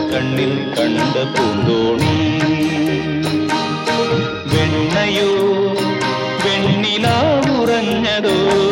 കണ്ണിൽ കണ്ട പൂന്തോണി വെണ്ണയോ വെണ്ണിലാവുറഞ്ഞതോ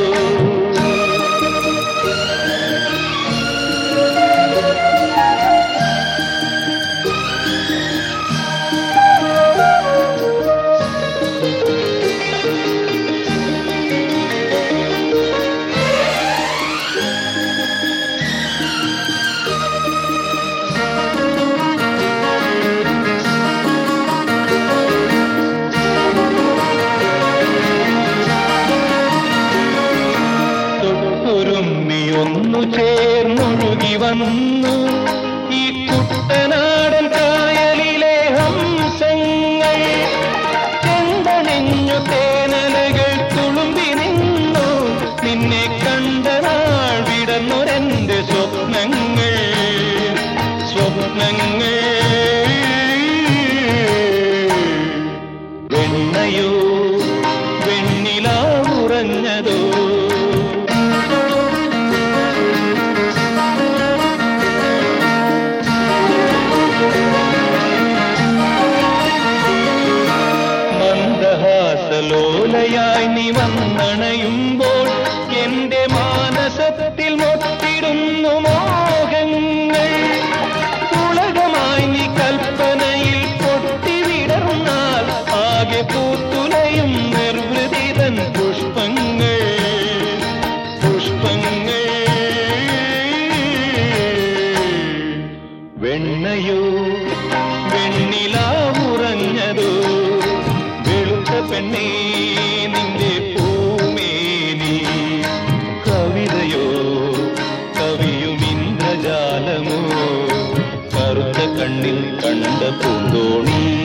ഒന്നു ചേർന്നൊഴുകി വന്നു ഈ കുട്ടനാടൻ കായലിലെ ഹംസങ്ങൾ ചെന്തണിഞ്ഞു തേനലകൾ തുളുമ്പി നിന്നു നിന്നെ കണ്ട നാൾ വിടന്നൊരെന്റെ സ്വപ്നങ്ങൾ വെണ്ണയോ വെണ്ണിലാവുറഞ്ഞതോ ലോലയായി നീ വന്നണയുമ്പോൾ എന്റെ മാനസത്തിൽ മൊത്തിടുന്നു മോഹങ്ങൾ ഉലകമായി നീ കൽപ്പനയിൽ പൊട്ടിവിടർന്നാൽ ആകെ പൂത്തുലയും നിർവൃതിതൻ പുഷ്പങ്ങൾ വെണ്ണയോ വെണ്ണിലാവുറഞ്ഞതോ പെണ്ണേ നിന്റെ പൂമേനി കവിതയോ കവിയും ഇന്ദ്രജാലമോ കറുത്ത കണ്ണിൽ കണ്ട പൂന്തോണി